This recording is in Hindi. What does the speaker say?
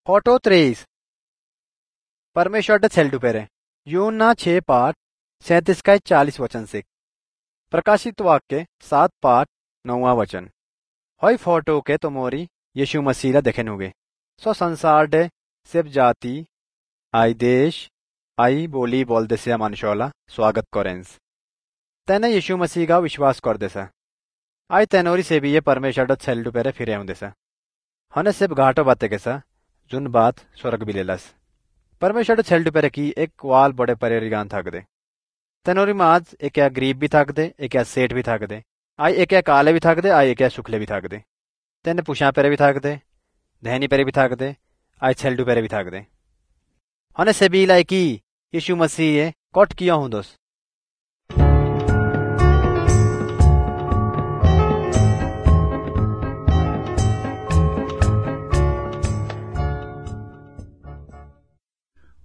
Foto 3 परमेश्वर छेल्डुपेरे यूना 6 पाठ 37 का 40 वचन से प्रकाशित वाक्य 7 पाठ 9 वचन हई फोटो के तोमोरी यीशु मसीह देखेन होगे सो संसार डे सब जाति आई देश आई बोली बोल देसिया मानुषोला स्वागत करेंस तेने यीशु मसीह का विश्वास कर देसा आई तेनोरी से भी ये परमेश्वर छेल्डुपेरे फिरे हूं देसा हने सब घाटो बाते केसा जुन बात स्वर्ग बिलेलस परमेश्वर छेल्डुपेरे की एक वाल बड़े परेरिगान थक दे तेनोरी माज एक या गरीब भी थक दे एक या सेठ भी थक दे आई एक या काले भी थक दे आई एक या सुखले भी थक दे तेने पुछा पेरे भी थक दे धैनी पेरे भी थक दे आई छेल्डुपेरे भी थक दे हने से भी लाई की यीशु मसीह कोट किया हूं दोस